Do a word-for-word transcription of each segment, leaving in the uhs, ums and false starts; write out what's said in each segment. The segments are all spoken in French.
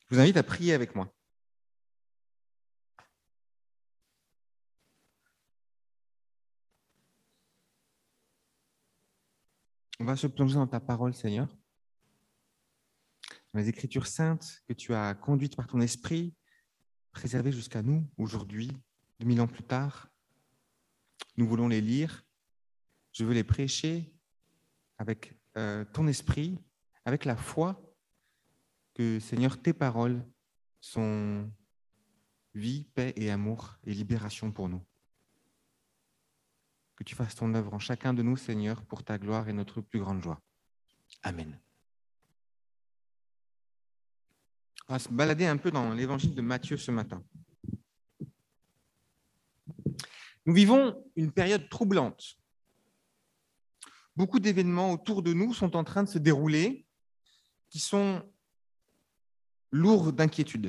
Je vous invite à prier avec moi. On va se plonger dans ta parole, Seigneur, dans les Écritures saintes que tu as conduites par ton esprit, préservées jusqu'à nous, aujourd'hui, deux mille ans plus tard. Nous voulons les lire. Je veux les prêcher avec euh, ton esprit, avec la foi que, Seigneur, tes paroles sont vie, paix et amour et libération pour nous. Que tu fasses ton œuvre en chacun de nous, Seigneur, pour ta gloire et notre plus grande joie. Amen. On va se balader un peu dans l'évangile de Matthieu ce matin. Nous vivons une période troublante. Beaucoup d'événements autour de nous sont en train de se dérouler qui sont lourds d'inquiétude.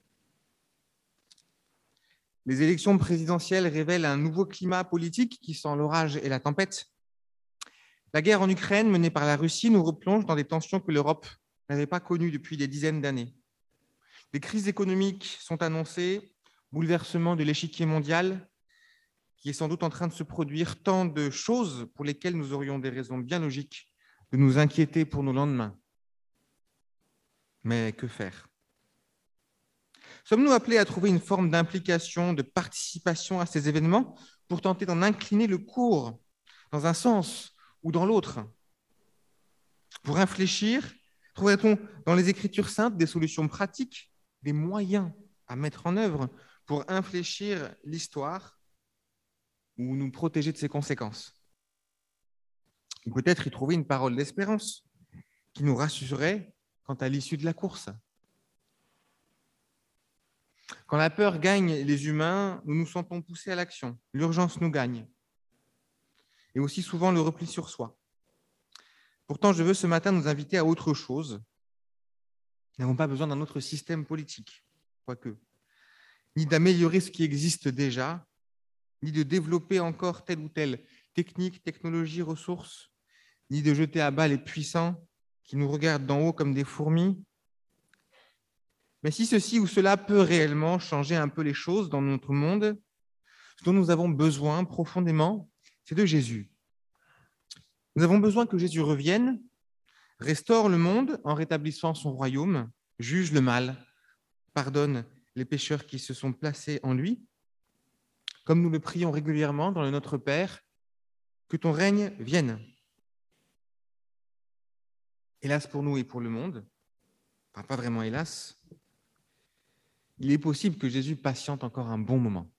Les élections présidentielles révèlent un nouveau climat politique qui sent l'orage et la tempête. La guerre en Ukraine menée par la Russie nous replonge dans des tensions que l'Europe n'avait pas connues depuis des dizaines d'années. Des crises économiques sont annoncées, bouleversement de l'échiquier mondial, qui est sans doute en train de se produire, tant de choses pour lesquelles nous aurions des raisons bien logiques de nous inquiéter pour nos lendemains. Mais que faire ? Sommes-nous appelés à trouver une forme d'implication, de participation à ces événements pour tenter d'en incliner le cours dans un sens ou dans l'autre ? Pour réfléchir, trouverait-on dans les Écritures saintes des solutions pratiques, des moyens à mettre en œuvre pour infléchir l'histoire ou nous protéger de ses conséquences ? Ou peut-être y trouver une parole d'espérance qui nous rassurerait quant à l'issue de la course. Quand la peur gagne les humains, nous nous sentons poussés à l'action. L'urgence nous gagne. Et aussi souvent le repli sur soi. Pourtant, je veux ce matin nous inviter à autre chose. Nous n'avons pas besoin d'un autre système politique, quoique, ni d'améliorer ce qui existe déjà, ni de développer encore telle ou telle technique, technologie, ressources, ni de jeter à bas les puissants qui nous regardent d'en haut comme des fourmis. Mais si ceci ou cela peut réellement changer un peu les choses dans notre monde, ce dont nous avons besoin profondément, c'est de Jésus. Nous avons besoin que Jésus revienne, restaure le monde en rétablissant son royaume, juge le mal, pardonne les pécheurs qui se sont placés en lui, comme nous le prions régulièrement dans le Notre Père, que ton règne vienne. Hélas pour nous et pour le monde, enfin pas vraiment hélas, il est possible que Jésus patiente encore un bon moment.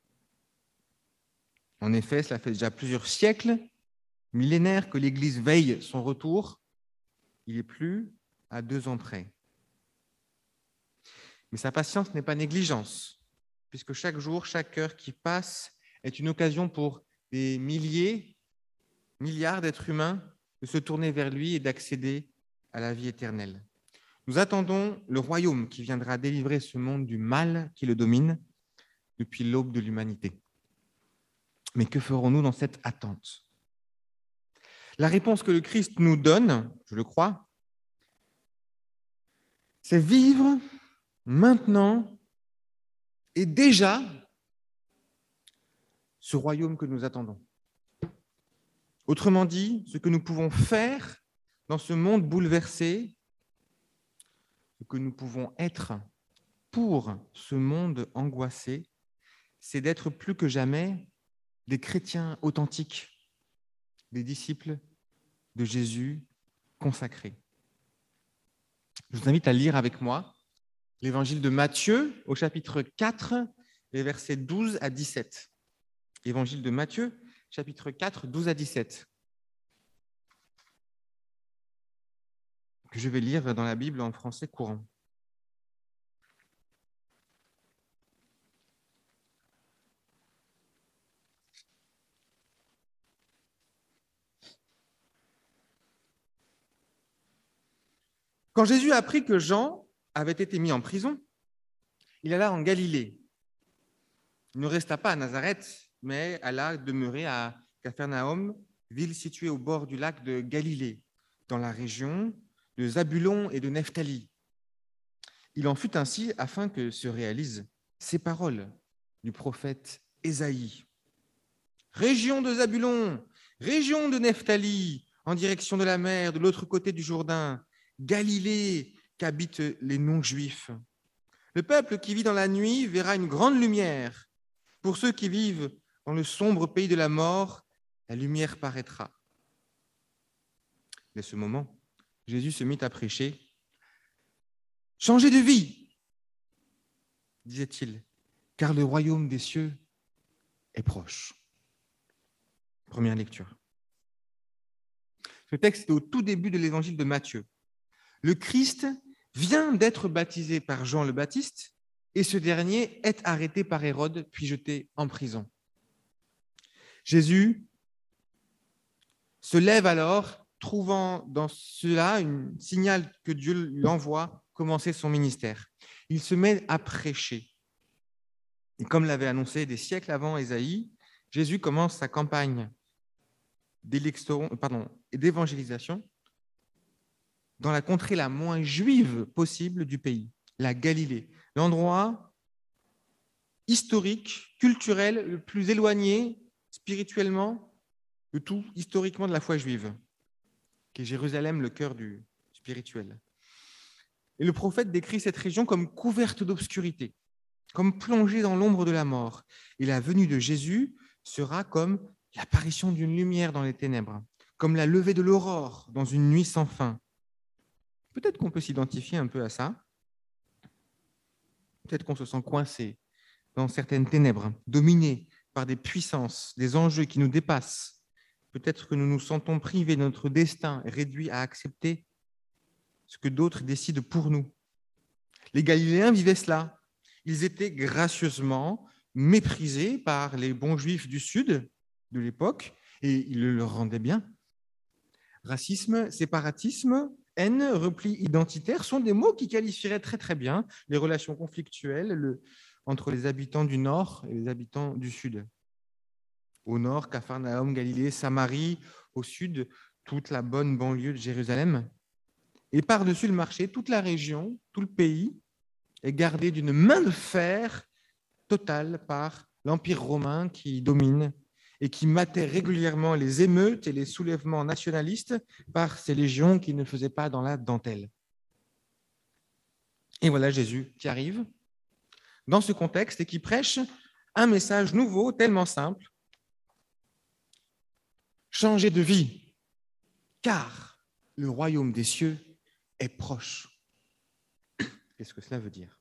En effet, cela fait déjà plusieurs siècles, millénaires, que l'Église veille son retour. Il est plus à deux ans près. Mais sa patience n'est pas négligence, puisque chaque jour, chaque heure qui passe est une occasion pour des milliers, milliards d'êtres humains de se tourner vers lui et d'accéder à la vie éternelle. Nous attendons le royaume qui viendra délivrer ce monde du mal qui le domine depuis l'aube de l'humanité. Mais que ferons-nous dans cette attente ? La réponse que le Christ nous donne, je le crois, c'est vivre maintenant et déjà ce royaume que nous attendons. Autrement dit, ce que nous pouvons faire dans ce monde bouleversé, ce que nous pouvons être pour ce monde angoissé, c'est d'être plus que jamais des chrétiens authentiques, des disciples de Jésus consacrés. Je vous invite à lire avec moi l'évangile de Matthieu au chapitre quatre, les versets douze à dix-sept. Évangile de Matthieu, chapitre quatre, douze à dix-sept. Que je vais lire dans la Bible en français courant. Quand Jésus apprit que Jean avait été mis en prison, il alla en Galilée. Il ne resta pas à Nazareth, mais alla demeurer à Capharnaüm, ville située au bord du lac de Galilée, dans la région de Zabulon et de Nephtali. Il en fut ainsi afin que se réalisent ces paroles du prophète Ésaïe. Région de Zabulon, région de Nephtali, en direction de la mer, de l'autre côté du Jourdain, Galilée, qu'habitent les non-juifs. Le peuple qui vit dans la nuit verra une grande lumière. Pour ceux qui vivent dans le sombre pays de la mort, la lumière paraîtra. Dès ce moment, Jésus se mit à prêcher. « Changez de vie !» disait-il, car le royaume des cieux est proche. Première lecture. Ce texte est au tout début de l'évangile de Matthieu. Le Christ vient d'être baptisé par Jean le Baptiste et ce dernier est arrêté par Hérode puis jeté en prison. Jésus se lève alors, trouvant dans cela un signal que Dieu lui envoie commencer son ministère. Il se met à prêcher. Et comme l'avait annoncé des siècles avant Ésaïe, Jésus commence sa campagne d'évangélisation dans la contrée la moins juive possible du pays, la Galilée, l'endroit historique, culturel, le plus éloigné spirituellement de tout, historiquement, de la foi juive, qui est Jérusalem, le cœur du spirituel. Et le prophète décrit cette région comme couverte d'obscurité, comme plongée dans l'ombre de la mort. Et la venue de Jésus sera comme l'apparition d'une lumière dans les ténèbres, comme la levée de l'aurore dans une nuit sans fin. Peut-être qu'on peut s'identifier un peu à ça. Peut-être qu'on se sent coincé dans certaines ténèbres, dominé par des puissances, des enjeux qui nous dépassent. Peut-être que nous nous sentons privés de notre destin et réduits à accepter ce que d'autres décident pour nous. Les Galiléens vivaient cela. Ils étaient gracieusement méprisés par les bons juifs du Sud de l'époque et ils le leur rendaient bien. Racisme, séparatisme, haine, repli identitaire sont des mots qui qualifieraient très très bien les relations conflictuelles le, entre les habitants du Nord et les habitants du Sud. Au Nord, Capharnaüm, Galilée, Samarie, au Sud, toute la bonne banlieue de Jérusalem. Et par-dessus le marché, toute la région, tout le pays est gardé d'une main de fer totale par l'Empire romain qui domine et qui matait régulièrement les émeutes et les soulèvements nationalistes par ces légions qui ne faisaient pas dans la dentelle. Et voilà Jésus qui arrive dans ce contexte et qui prêche un message nouveau, tellement simple. Changez de vie, car le royaume des cieux est proche. Qu'est-ce que cela veut dire?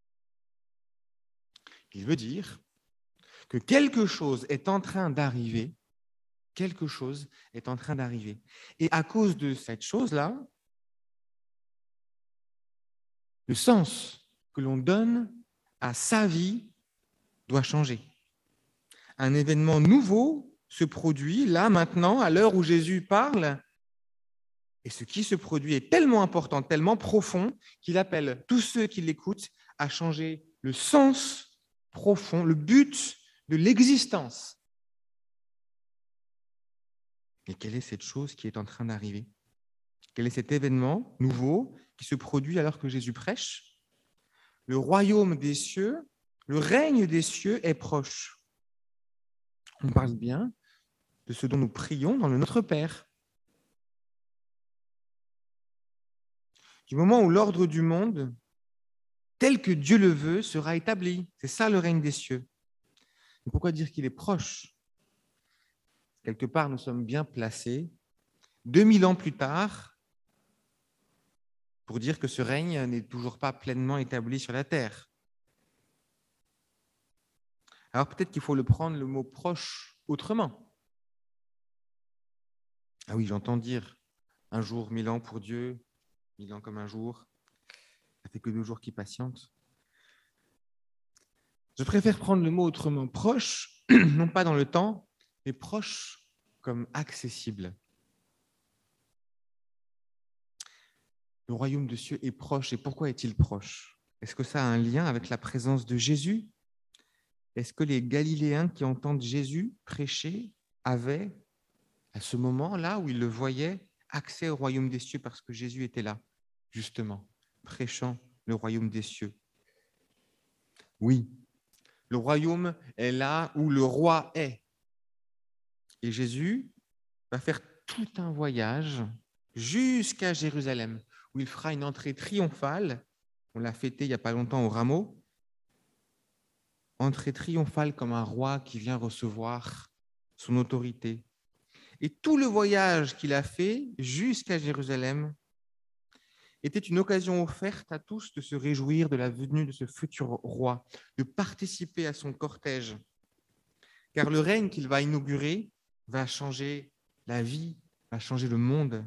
Il veut dire que quelque chose est en train d'arriver, quelque chose est en train d'arriver. Et à cause de cette chose-là, le sens que l'on donne à sa vie doit changer. Un événement nouveau se produit là, maintenant, à l'heure où Jésus parle, et ce qui se produit est tellement important, tellement profond, qu'il appelle tous ceux qui l'écoutent à changer le sens profond, le but de l'existence. Et quelle est cette chose qui est en train d'arriver? Quel est cet événement nouveau qui se produit alors que Jésus prêche? Le royaume des cieux, le règne des cieux est proche. On parle bien de ce dont nous prions dans le Notre Père. Du moment où l'ordre du monde, tel que Dieu le veut, sera établi. C'est ça le règne des cieux. Et pourquoi dire qu'il est proche? Quelque part, nous sommes bien placés, deux mille ans plus tard, pour dire que ce règne n'est toujours pas pleinement établi sur la terre. Alors peut-être qu'il faut le prendre le mot proche autrement. Ah oui, j'entends dire un jour, mille ans pour Dieu, mille ans comme un jour, ça fait que deux jours qui patientent. Je préfère prendre le mot autrement, proche, non pas dans le temps, mais proche comme accessible. Le royaume des cieux est proche, et pourquoi est-il proche? Est-ce que ça a un lien avec la présence de Jésus? Est-ce que les Galiléens qui entendent Jésus prêcher avaient, à ce moment-là où ils le voyaient, accès au royaume des cieux parce que Jésus était là, justement, prêchant le royaume des cieux. Oui, le royaume est là où le roi est. Et Jésus va faire tout un voyage jusqu'à Jérusalem, où il fera une entrée triomphale. On l'a fêté il n'y a pas longtemps au rameau. Entrée triomphale comme un roi qui vient recevoir son autorité. Et tout le voyage qu'il a fait jusqu'à Jérusalem était une occasion offerte à tous de se réjouir de la venue de ce futur roi, de participer à son cortège. Car le règne qu'il va inaugurer va changer la vie, va changer le monde.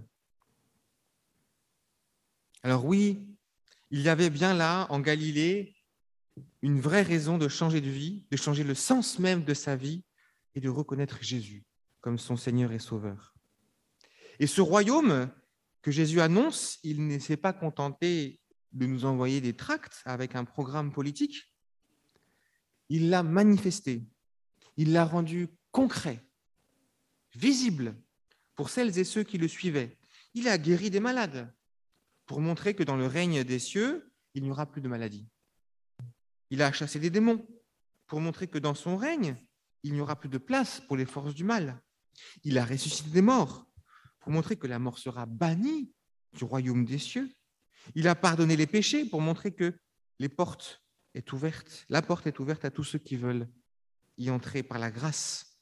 Alors oui, il y avait bien là, en Galilée, une vraie raison de changer de vie, de changer le sens même de sa vie et de reconnaître Jésus comme son Seigneur et Sauveur. Et ce royaume que Jésus annonce, il ne s'est pas contenté de nous envoyer des tracts avec un programme politique. Il l'a manifesté, il l'a rendu concret, visible pour celles et ceux qui le suivaient. Il a guéri des malades pour montrer que dans le règne des cieux, il n'y aura plus de maladie. Il a chassé des démons pour montrer que dans son règne, il n'y aura plus de place pour les forces du mal. Il a ressuscité des morts pour montrer que la mort sera bannie du royaume des cieux. Il a pardonné les péchés pour montrer que les portes est ouverte, la porte est ouverte à tous ceux qui veulent y entrer par la grâce.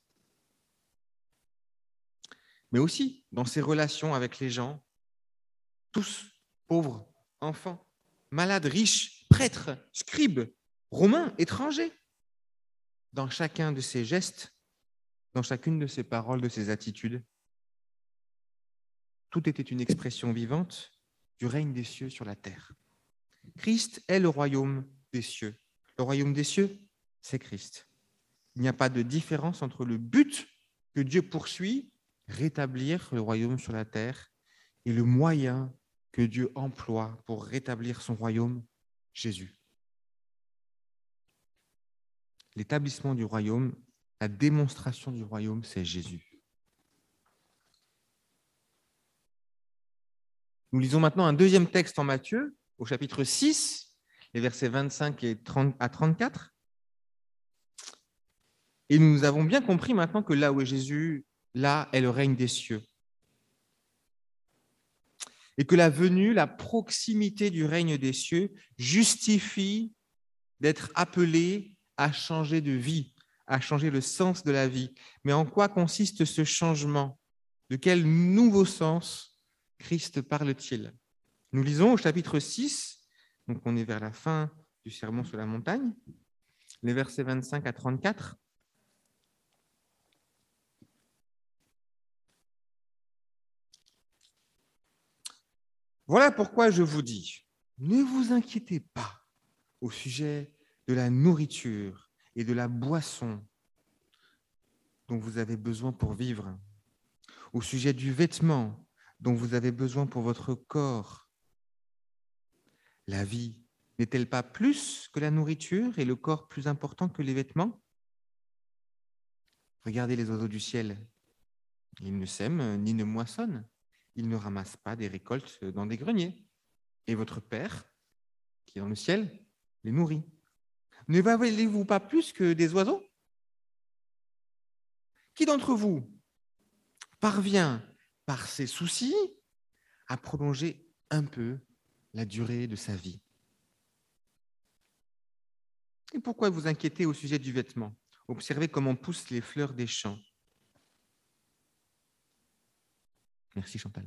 Mais aussi dans ses relations avec les gens, tous, pauvres, enfants, malades, riches, prêtres, scribes, romains, étrangers. Dans chacun de ses gestes, dans chacune de ses paroles, de ses attitudes, tout était une expression vivante du règne des cieux sur la terre. Christ est le royaume des cieux. Le royaume des cieux, c'est Christ. Il n'y a pas de différence entre le but que Dieu poursuit, rétablir le royaume sur la terre, et le moyen que Dieu emploie pour rétablir son royaume, Jésus. L'établissement du royaume, la démonstration du royaume, c'est Jésus. Nous lisons maintenant un deuxième texte en Matthieu, au chapitre six, les versets vingt-cinq et trente à trente-quatre. Et nous avons bien compris maintenant que là où est Jésus, là est le règne des cieux. Et que la venue, la proximité du règne des cieux justifie d'être appelé à changer de vie, à changer le sens de la vie. Mais en quoi consiste ce changement? De quel nouveau sens Christ parle-t-il? Nous lisons au chapitre six, donc on est vers la fin du sermon sur la montagne, les versets vingt-cinq à trente-quatre. Voilà pourquoi je vous dis, ne vous inquiétez pas au sujet de la nourriture et de la boisson dont vous avez besoin pour vivre, au sujet du vêtement dont vous avez besoin pour votre corps. La vie n'est-elle pas plus que la nourriture et le corps plus important que les vêtements? Regardez les oiseaux du ciel. Ils ne sèment ni ne moissonnent. Ils ne ramassent pas des récoltes dans des greniers. Et votre Père, qui est dans le ciel, les nourrit. Ne valez-vous pas plus que des oiseaux? Qui d'entre vous parvient, par ses soucis, à prolonger un peu la durée de sa vie? Et pourquoi vous inquiétez au sujet du vêtement? Observez comment poussent les fleurs des champs. Merci Chantal.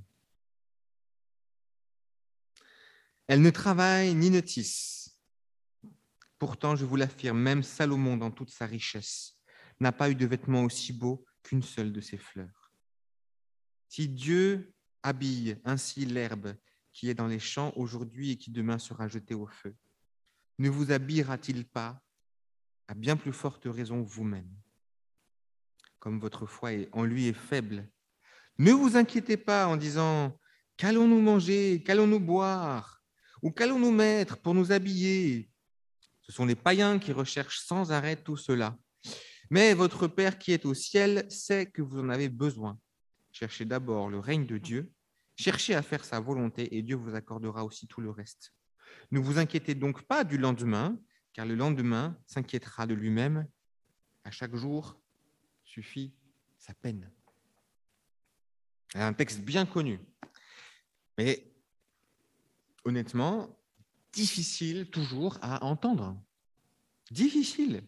Elles ne travaillent ni ne tissent. Pourtant, je vous l'affirme, même Salomon, dans toute sa richesse, n'a pas eu de vêtement aussi beau qu'une seule de ces fleurs. Si Dieu habille ainsi l'herbe qui est dans les champs aujourd'hui et qui demain sera jetée au feu, ne vous habillera-t-il pas à bien plus forte raison vous-même? Comme votre foi est, en lui est faible, ne vous inquiétez pas en disant « Qu'allons-nous manger? Qu'allons-nous boire? Ou qu'allons-nous mettre pour nous habiller ?» Ce sont les païens qui recherchent sans arrêt tout cela. Mais votre Père qui est au ciel sait que vous en avez besoin. Cherchez d'abord le règne de Dieu, cherchez à faire sa volonté et Dieu vous accordera aussi tout le reste. Ne vous inquiétez donc pas du lendemain, car le lendemain s'inquiétera de lui-même. À chaque jour suffit sa peine. C'est un texte bien connu, mais honnêtement, difficile toujours à entendre. Difficile.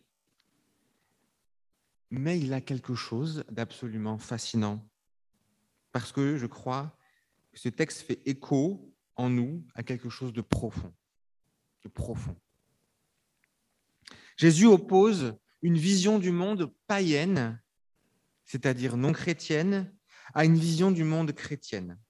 Mais il a quelque chose d'absolument fascinant, parce que je crois que ce texte fait écho en nous à quelque chose de profond, de profond. Jésus oppose une vision du monde païenne, c'est-à-dire non chrétienne, à une vision du monde chrétienne.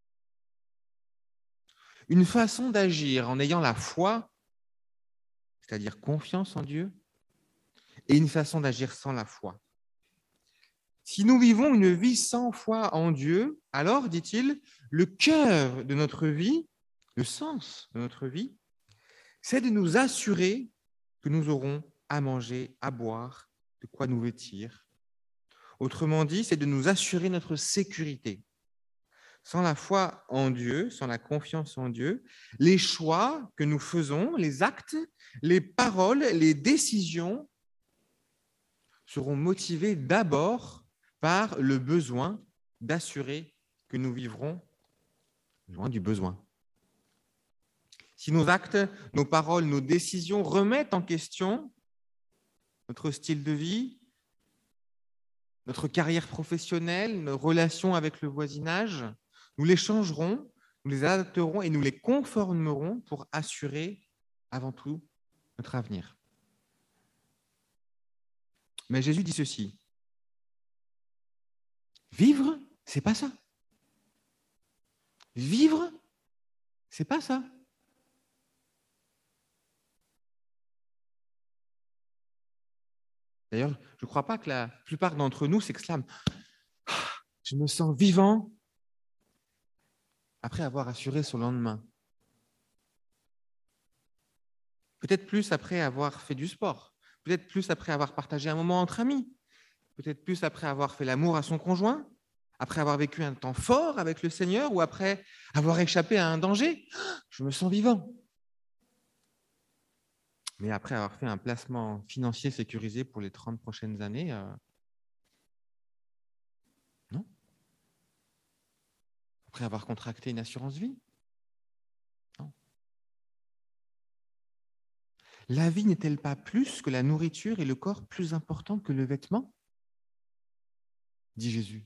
Une façon d'agir en ayant la foi, c'est-à-dire confiance en Dieu, et une façon d'agir sans la foi. Si nous vivons une vie sans foi en Dieu, alors, dit-il, le cœur de notre vie, le sens de notre vie, c'est de nous assurer que nous aurons à manger, à boire, de quoi nous vêtir. Autrement dit, c'est de nous assurer notre sécurité. Sans la foi en Dieu, sans la confiance en Dieu, les choix que nous faisons, les actes, les paroles, les décisions seront motivés d'abord par le besoin d'assurer que nous vivrons loin du besoin. Si nos actes, nos paroles, nos décisions remettent en question notre style de vie, notre carrière professionnelle, nos relations avec le voisinage, nous les changerons, nous les adapterons et nous les conformerons pour assurer avant tout notre avenir. Mais Jésus dit ceci: vivre, c'est pas ça. Vivre, c'est pas ça. D'ailleurs, je ne crois pas que la plupart d'entre nous s'exclament « Je me sens vivant » après avoir assuré son lendemain. Peut-être plus après avoir fait du sport, peut-être plus après avoir partagé un moment entre amis, peut-être plus après avoir fait l'amour à son conjoint, après avoir vécu un temps fort avec le Seigneur ou après avoir échappé à un danger. Je me sens vivant. Mais après avoir fait un placement financier sécurisé pour les trente prochaines années, euh, non. Après avoir contracté une assurance vie, non. La vie n'est-elle pas plus que la nourriture et le corps plus important que le vêtement? Dit Jésus.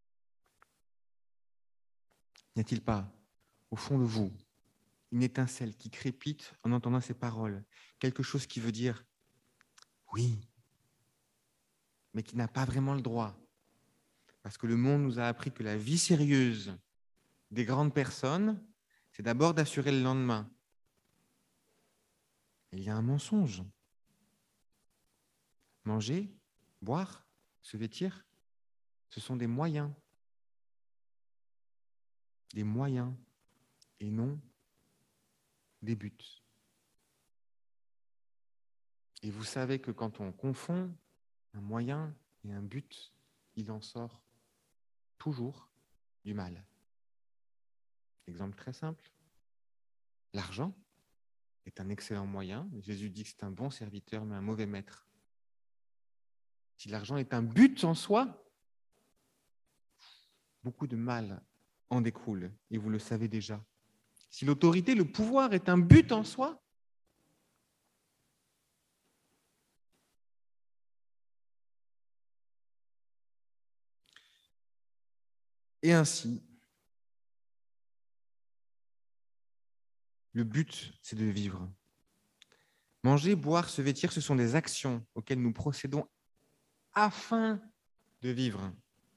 N'y a-t-il pas, au fond de vous, une étincelle qui crépite en entendant ces paroles, quelque chose qui veut dire oui, mais qui n'a pas vraiment le droit, parce que le monde nous a appris que la vie sérieuse des grandes personnes, c'est d'abord d'assurer le lendemain. Il y a un mensonge. Manger, boire, se vêtir, ce sont des moyens. Des moyens et non des buts. Et vous savez que quand on confond un moyen et un but, il en sort toujours du mal. Exemple très simple, l'argent est un excellent moyen. Jésus dit que c'est un bon serviteur, mais un mauvais maître. Si l'argent est un but en soi, beaucoup de mal en découle, et vous le savez déjà. Si l'autorité, le pouvoir est un but en soi, et ainsi, le but, c'est de vivre. Manger, boire, se vêtir, ce sont des actions auxquelles nous procédons afin de vivre.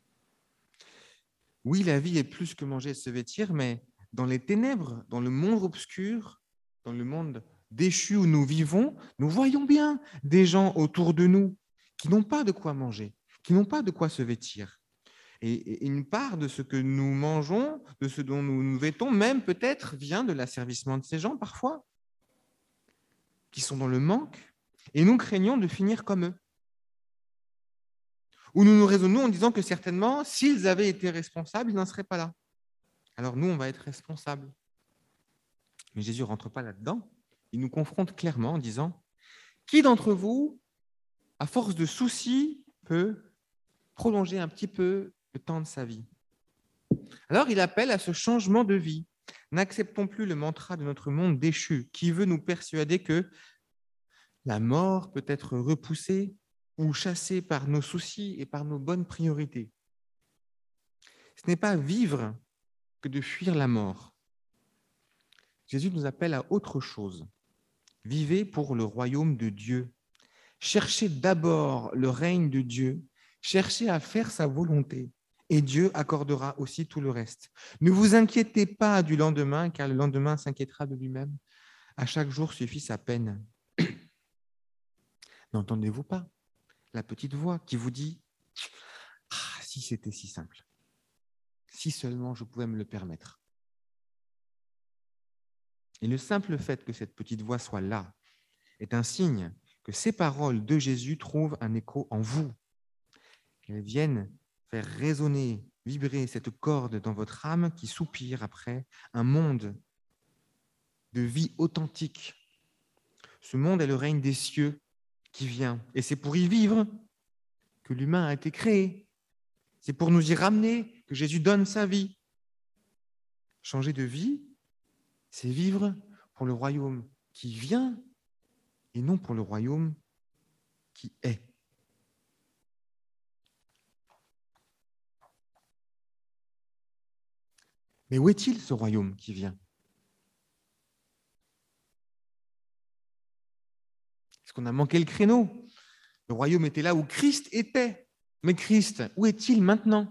Oui, la vie est plus que manger et se vêtir, mais dans les ténèbres, dans le monde obscur, dans le monde déchu où nous vivons, nous voyons bien des gens autour de nous qui n'ont pas de quoi manger, qui n'ont pas de quoi se vêtir. Et une part de ce que nous mangeons, de ce dont nous nous vêtons, même peut-être vient de l'asservissement de ces gens parfois, qui sont dans le manque, et nous craignons de finir comme eux. Ou nous nous raisonnons en disant que certainement, s'ils avaient été responsables, ils n'en seraient pas là. Alors nous, on va être responsables. Mais Jésus ne rentre pas là-dedans. Il nous confronte clairement en disant « Qui d'entre vous, à force de soucis, peut prolonger un petit peu le temps de sa vie ?» Alors, il appelle à ce changement de vie. N'acceptons plus le mantra de notre monde déchu qui veut nous persuader que la mort peut être repoussée ou chassée par nos soucis et par nos bonnes priorités. Ce n'est pas vivre que de fuir la mort. Jésus nous appelle à autre chose. Vivez pour le royaume de Dieu. Cherchez d'abord le règne de Dieu. Cherchez à faire sa volonté. Et Dieu accordera aussi tout le reste. Ne vous inquiétez pas du lendemain, car le lendemain s'inquiétera de lui-même. À chaque jour suffit sa peine. N'entendez-vous pas la petite voix qui vous dit « Ah, si c'était si simple, si seulement je pouvais me le permettre ». Et le simple fait que cette petite voix soit là est un signe que ces paroles de Jésus trouvent un écho en vous, qu'elles viennent faire résonner, vibrer cette corde dans votre âme qui soupire après un monde de vie authentique. Ce monde est le règne des cieux qui vient, et c'est pour y vivre que l'humain a été créé. C'est pour nous y ramener que Jésus donne sa vie. Changer de vie, c'est vivre pour le royaume qui vient et non pour le royaume qui est. Mais où est-il ce royaume qui vient? Est-ce qu'on a manqué le créneau? Le royaume était là où Christ était. Mais Christ, où est-il maintenant?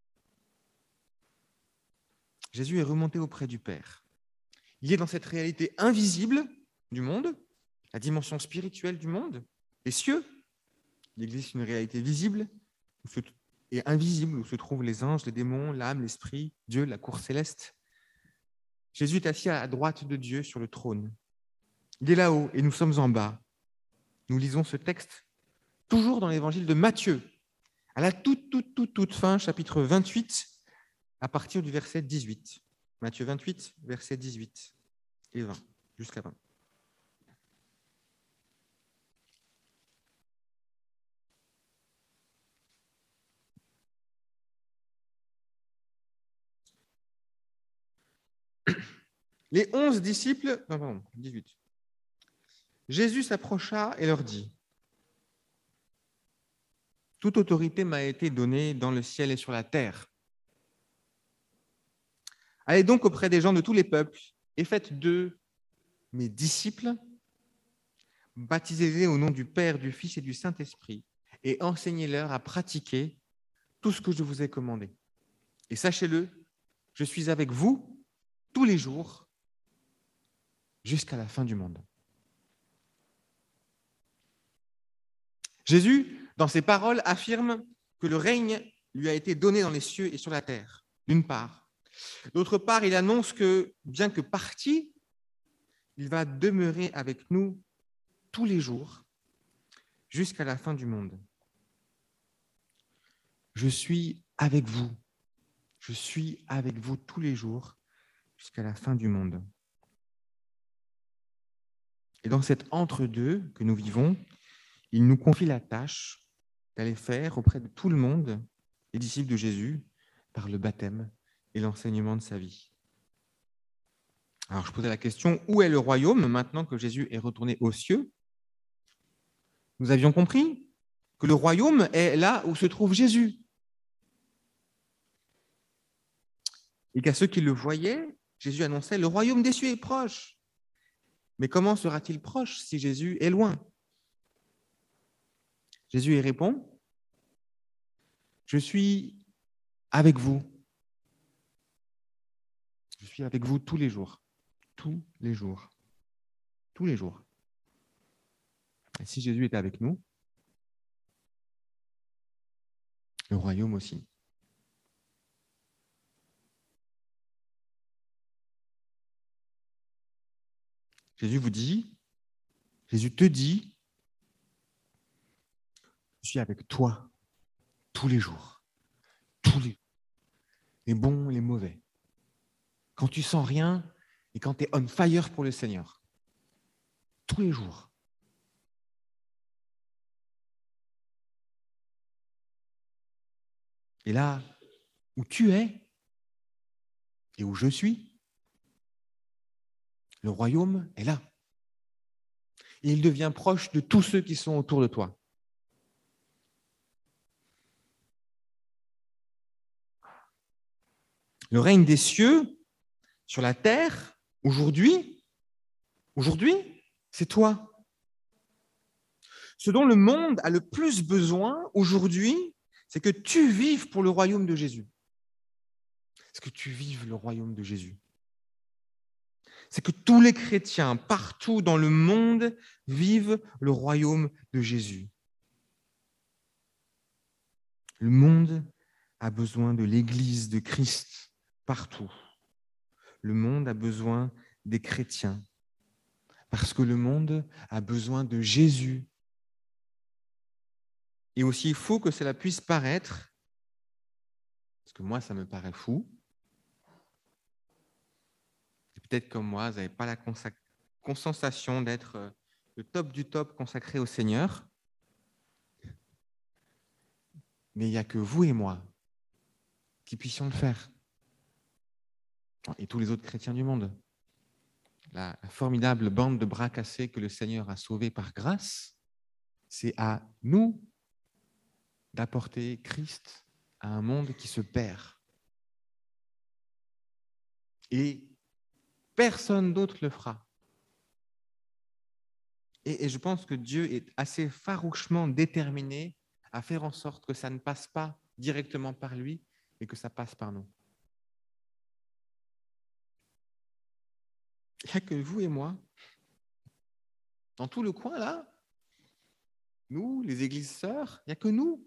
Jésus est remonté auprès du Père. Il est dans cette réalité invisible du monde, la dimension spirituelle du monde, les cieux. Il existe une réalité visible et invisible où se trouvent les anges, les démons, l'âme, l'esprit, Dieu, la cour céleste. Jésus est assis à la droite de Dieu sur le trône. Il est là-haut et nous sommes en bas. Nous lisons ce texte toujours dans l'évangile de Matthieu, à la toute, toute, toute, toute fin, chapitre vingt-huit, à partir du verset dix-huit. Matthieu vingt-huit, verset dix-huit et vingt, jusqu'à vingt. Les onze disciples, non, pardon, dix-huit. Jésus s'approcha et leur dit : « Toute autorité m'a été donnée dans le ciel et sur la terre. Allez donc auprès des gens de tous les peuples et faites d'eux mes disciples, baptisez-les au nom du Père, du Fils et du Saint-Esprit, et enseignez-leur à pratiquer tout ce que je vous ai commandé. Et sachez-le, je suis avec vous tous les jours jusqu'à la fin du monde. » Jésus, dans ses paroles, affirme que le règne lui a été donné dans les cieux et sur la terre, d'une part. D'autre part, il annonce que, bien que parti, il va demeurer avec nous tous les jours jusqu'à la fin du monde. Je suis avec vous. Je suis avec vous tous les jours jusqu'à la fin du monde. Et dans cet entre-deux que nous vivons, il nous confie la tâche d'aller faire auprès de tout le monde, les disciples de Jésus, par le baptême et l'enseignement de sa vie. Alors je posais la question, où est le royaume maintenant que Jésus est retourné aux cieux? Nous avions compris que le royaume est là où se trouve Jésus. Et qu'à ceux qui le voyaient, Jésus annonçait « Le royaume des cieux est proche ». Mais comment sera-t-il proche si Jésus est loin? Jésus y répond « Je suis avec vous. Je suis avec vous tous les jours. Tous les jours. Tous les jours. » Et si Jésus est avec nous, le royaume aussi. Jésus vous dit, Jésus te dit, je suis avec toi tous les jours, tous les les bons, les mauvais. Quand tu sens rien, et quand tu es on fire pour le Seigneur, tous les jours. Et là où tu es et où je suis, le royaume est là. Et il devient proche de tous ceux qui sont autour de toi. Le règne des cieux sur la terre, aujourd'hui, aujourd'hui, c'est toi. Ce dont le monde a le plus besoin aujourd'hui, c'est que tu vives pour le royaume de Jésus. C'est que tu vives le royaume de Jésus. C'est que tous les chrétiens, partout dans le monde, vivent le royaume de Jésus. Le monde a besoin de l'Église de Christ partout. Le monde a besoin des chrétiens parce que le monde a besoin de Jésus. Et aussi fou que cela puisse paraître, parce que moi, ça me paraît fou, et peut-être comme moi, vous n'avez pas la consac- sensation d'être le top du top consacré au Seigneur, mais il n'y a que vous et moi qui puissions le faire. Et tous les autres chrétiens du monde. La, la formidable bande de bras cassés que le Seigneur a sauvée par grâce, c'est à nous d'apporter Christ à un monde qui se perd. Et personne d'autre le fera. Et, et je pense que Dieu est assez farouchement déterminé à faire en sorte que ça ne passe pas directement par lui, mais que ça passe par nous. Il n'y a que vous et moi, dans tout le coin là, nous, les églises sœurs, il n'y a que nous.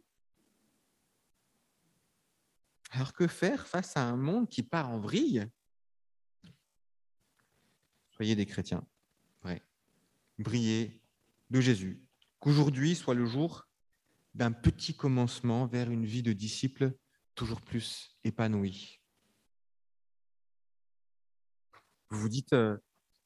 Alors que faire face à un monde qui part en vrille? Soyez des chrétiens, vrai. Brillez de Jésus. Qu'aujourd'hui soit le jour d'un petit commencement vers une vie de disciple toujours plus épanouie. Vous vous dites, euh,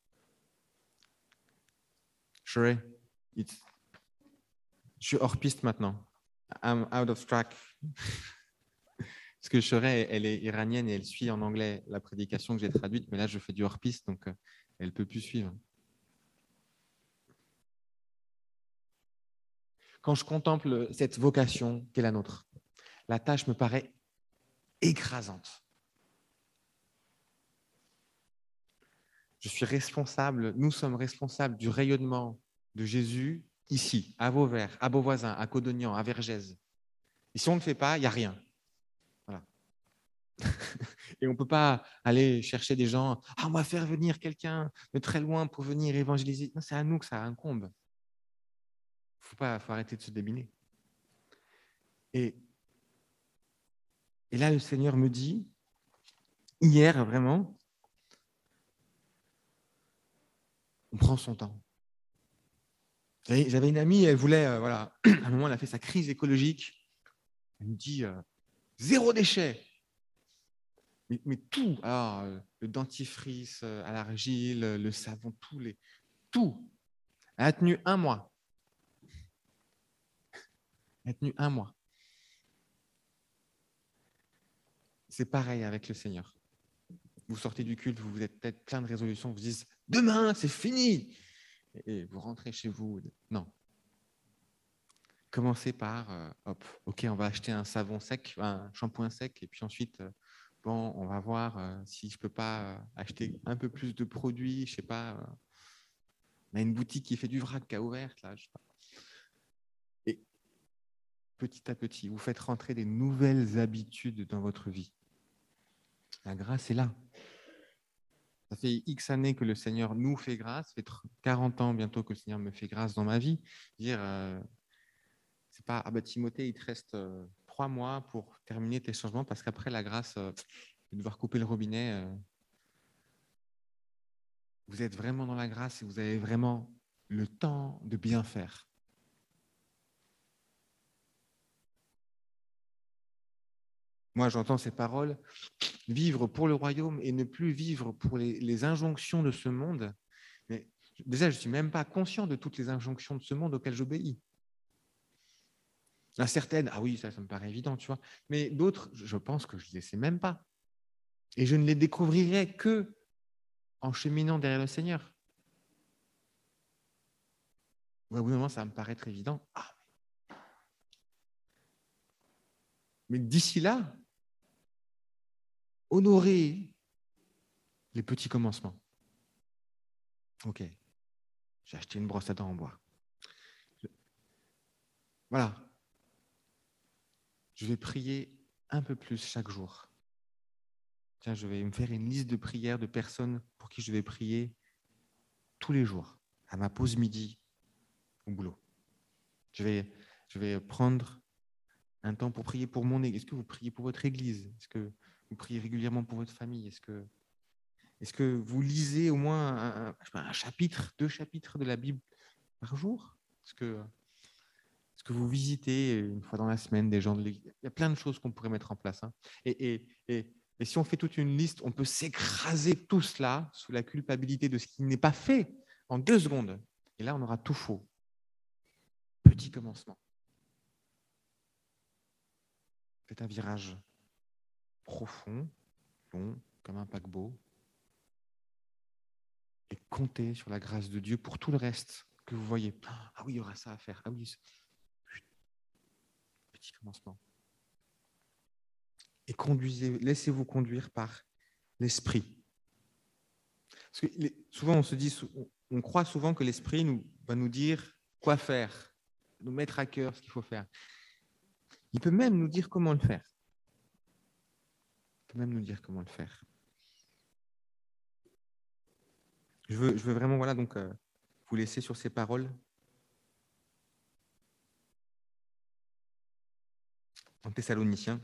Sheree, it's... je suis hors piste maintenant. I'm out of track. Parce que Sheree, elle est iranienne et elle suit en anglais la prédication que j'ai traduite, mais là, je fais du hors piste, donc euh, elle ne peut plus suivre. Quand je contemple cette vocation qu'est la nôtre, la tâche me paraît écrasante. Je suis responsable, nous sommes responsables du rayonnement de Jésus ici, à Vauvert, à Beauvoisin, à Codognan, à Vergès. Et si on ne le fait pas, il n'y a rien. Voilà. Et on ne peut pas aller chercher des gens, ah, on va faire venir quelqu'un de très loin pour venir évangéliser. Non, c'est à nous que ça incombe. Il faut pas, faut arrêter de se débiner. Et, et là, le Seigneur me dit, hier vraiment, on prend son temps. J'avais une amie, elle voulait, euh, voilà, à un moment, elle a fait sa crise écologique. Elle me dit, euh, zéro déchet. Mais, mais tout, alors, euh, le dentifrice euh, à l'argile, le savon, tous les, tout. Elle a tenu un mois. Elle a tenu un mois. C'est pareil avec le Seigneur. Vous sortez du culte, vous vous êtes peut-être plein de résolutions, vous vous dites demain, c'est fini. Et vous rentrez chez vous. Non. Commencez par, euh, hop, ok, on va acheter un savon sec, un shampoing sec, et puis ensuite, euh, bon, on va voir euh, si je peux pas euh, acheter un peu plus de produits, je sais pas. Euh, on a une boutique qui fait du vrac qui a ouvert, là, je sais pas. Et petit à petit, vous faites rentrer des nouvelles habitudes dans votre vie. La grâce est là. Ça fait X années que le Seigneur nous fait grâce, ça fait quarante ans bientôt que le Seigneur me fait grâce dans ma vie. Dire, euh, c'est pas, ah bah Timothée, il te reste euh, trois mois pour terminer tes changements parce qu'après la grâce, euh, de devoir couper le robinet. Euh, vous êtes vraiment dans la grâce et vous avez vraiment le temps de bien faire. Moi, j'entends ces paroles, vivre pour le royaume et ne plus vivre pour les, les injonctions de ce monde. Mais déjà, je ne suis même pas conscient de toutes les injonctions de ce monde auxquelles j'obéis. À certaines, ah oui, ça, ça me paraît évident, tu vois. Mais d'autres, je pense que je ne les sais même pas. Et je ne les découvrirai que en cheminant derrière le Seigneur. Au bout d'un moment, ça va me paraître évident. Ah, mais d'ici là, honorer les petits commencements. Ok, j'ai acheté une brosse à dents en bois. Voilà. Je vais prier un peu plus chaque jour. Tiens, je vais me faire une liste de prières de personnes pour qui je vais prier tous les jours, à ma pause midi au boulot. Je vais, je vais prendre un temps pour prier pour mon église. Est-ce que vous priez pour votre église? Est-ce que vous priez régulièrement pour votre famille? Est-ce que, est-ce que vous lisez au moins un, un, un chapitre, deux chapitres de la Bible par jour? Est-ce que, est-ce que vous visitez une fois dans la semaine des gens de l'église? Il y a plein de choses qu'on pourrait mettre en place. Hein. Et, et, et, et si on fait toute une liste, on peut s'écraser tout cela sous la culpabilité de ce qui n'est pas fait en deux secondes. Et là, on aura tout faux. Petit commencement. Faites un virage profond, long, comme un paquebot, et comptez sur la grâce de Dieu pour tout le reste que vous voyez. Ah oui, il y aura ça à faire. Ah oui, petit commencement. Et conduisez, laissez-vous conduire par l'esprit. Parce que les, souvent, on se dit, on croit souvent que l'esprit nous, va nous dire quoi faire, nous mettre à cœur ce qu'il faut faire. Il peut même nous dire comment le faire. Il peut même nous dire comment le faire. Je veux, je veux vraiment, voilà, donc, euh, vous laisser sur ces paroles. En Thessaloniciens.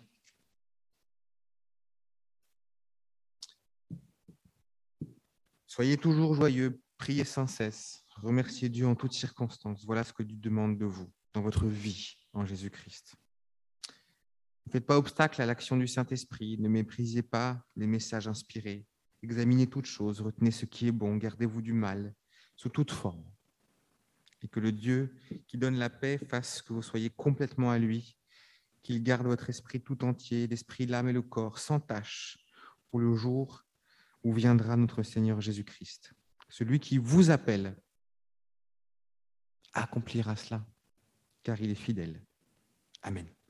Soyez toujours joyeux, priez sans cesse, remerciez Dieu en toutes circonstances. Voilà ce que Dieu demande de vous dans votre vie en Jésus-Christ. Ne faites pas obstacle à l'action du Saint-Esprit, ne méprisez pas les messages inspirés. Examinez toutes choses, retenez ce qui est bon, gardez-vous du mal, sous toute forme. Et que le Dieu qui donne la paix fasse que vous soyez complètement à lui, qu'il garde votre esprit tout entier, l'esprit, l'âme et le corps, sans tache, pour le jour où viendra notre Seigneur Jésus-Christ. Celui qui vous appelle accomplira cela, car il est fidèle. Amen.